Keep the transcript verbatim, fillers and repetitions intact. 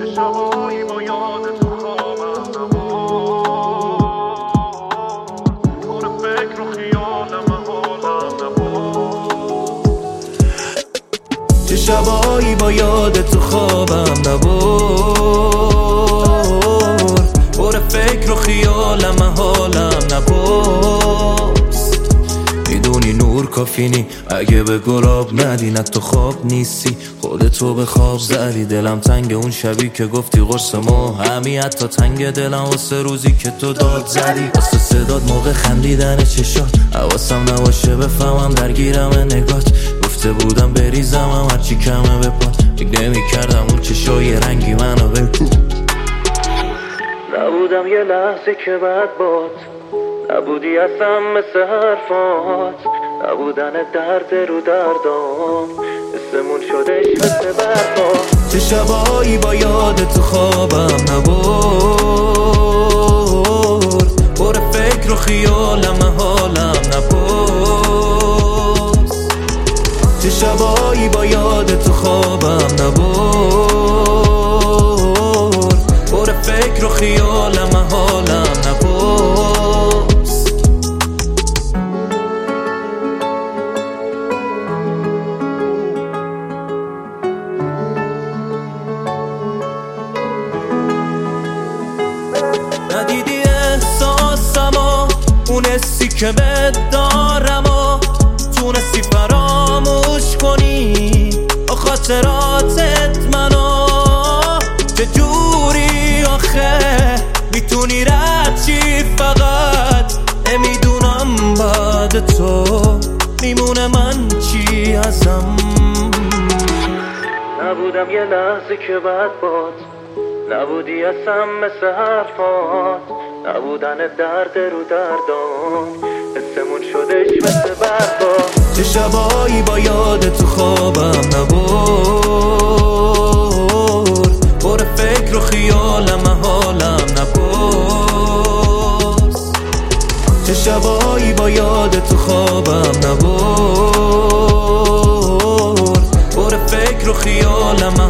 شبایی با یاد تو خوابم نبود، پر فکر و خیالم حالم نبود. چه شبایی با یاد تو خوابم نبود، پر فکر و خیالم حالم نبست. میدونی نور کافی نی اگه به گلاب ندی، نه تو خواب نیستی خودتو به خواب زدی. دلم تنگ اون شبی که گفتی قرص ما همی، حتی تنگ دلم واسه روزی که تو داد زدی، واسه صداد موقع خندیدن چشات. حواسم نباشه بفهمم درگیرم نگات، گفته بودم بریزم هرچی کمه به پات. فکر نمی کردم اون چشای رنگی منو بکن. نبودم یه لحظه که بعد باد، نبودی اصلا مثل حرفات، نبودن درد رو دردام اسمون شدش مثل برفا. چه شبایی با یاد تو خوابم نبود، پر فکر و خیالم حالم نبست. چه شبایی با یاد تو خوابم نبود، پر فکر و خیالم حالم نبست. ندیدی احساسمو، اون حسی که بهت دارم و تونستی فراموش کنی با خاطراتت منو. چجوری آخه میتونی رد چی؟ فقط نمیدونم بعد تو میمونه من چی ازم. نبودم یه لحظه که بعد باد، نبودی اصلا مثل حرفات، نبودن درد رو دردان اسمون شدش مثل برفا. چه شبایی با یاد تو خوابم نبود، پر فکر و خیالم حالم نبست. چه شبایی با یاد تو خوابم نبود، پر فکر و خیالم